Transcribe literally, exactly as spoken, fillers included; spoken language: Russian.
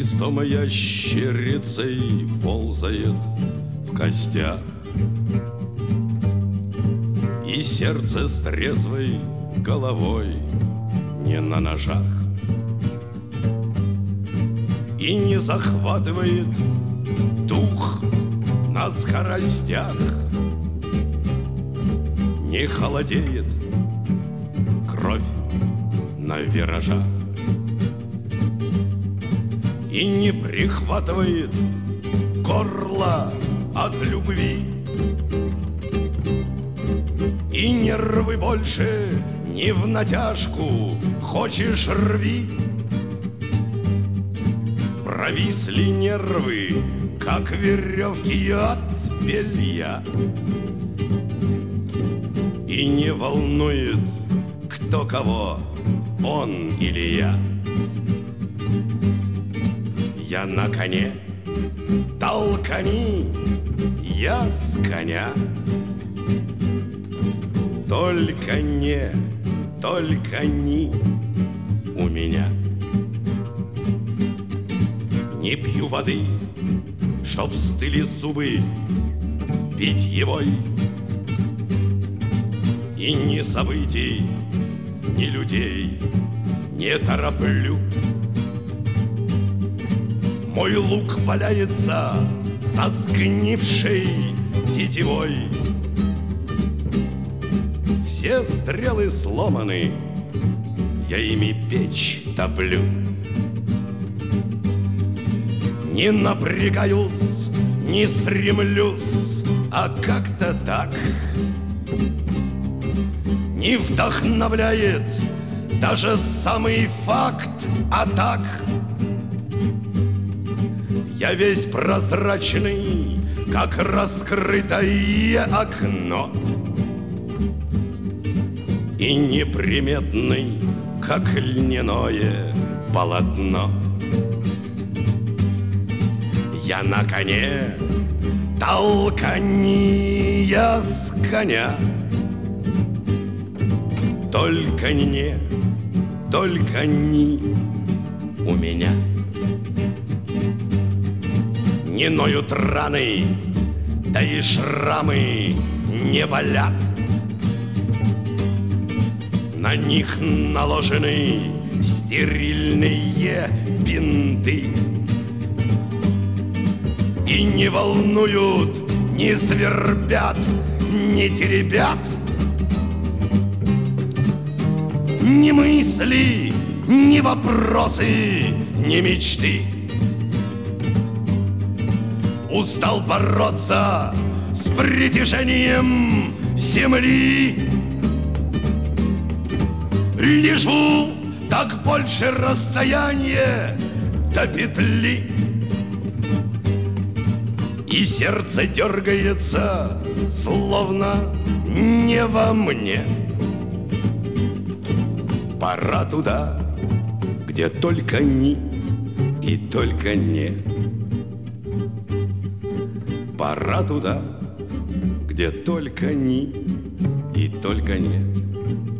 Хвостом ящерицей ползает в костях, и сердце с трезвой головой не на ножах, и не захватывает дух на скоростях, не холодеет кровь на виражах, и не прихватывает горло от любви, и нервы больше не в натяжку хочешь рви. Провисли нервы, как веревки от белья, и не волнует, кто кого, он или я. Я на коне, толкани, я с коня. Только не, только не у меня. Не пью воды, чтоб стыли зубы питьевой, и ни событий, ни людей не тороплю. Мой лук валяется со сгнившей тетивой, все стрелы сломаны, я ими печь топлю. Не напрягаюсь, не стремлюсь, а как-то так. Не вдохновляет даже самый факт атак. Я весь прозрачный, как раскрытое окно, и неприметный, как льняное полотно. Я на коне, толкани, я с коня. Только не, только не у меня. Не ноют раны, да и шрамы не болят. На них наложены стерильные бинты, и не волнуют, не свербят, не теребят ни мысли, ни вопросы, ни мечты. Устал бороться с притяжением земли. Лежу, так больше расстояние до петли, и сердце дергается, словно не во мне. Пора туда, где только ни и только не. Пора туда, где только ни и только не.